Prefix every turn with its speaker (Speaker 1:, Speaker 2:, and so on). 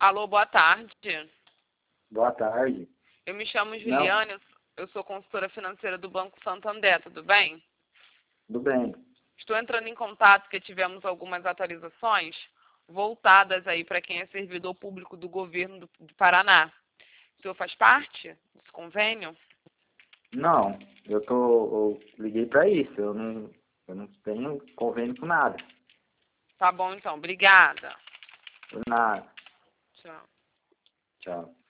Speaker 1: Alô, boa tarde.
Speaker 2: Boa tarde.
Speaker 1: Eu me chamo
Speaker 2: Não,
Speaker 1: Juliane, eu sou consultora financeira do Banco Santander, tudo bem?
Speaker 2: tudo bem.
Speaker 1: Estou entrando em contato porque tivemos algumas atualizações voltadas aí para quem é servidor público do governo do Paraná. O senhor faz parte desse convênio?
Speaker 2: Não, eu liguei para isso. Eu não tenho convênio com nada.
Speaker 1: Tá bom então, obrigada.
Speaker 2: Por nada.
Speaker 1: Tchau.
Speaker 2: Tchau.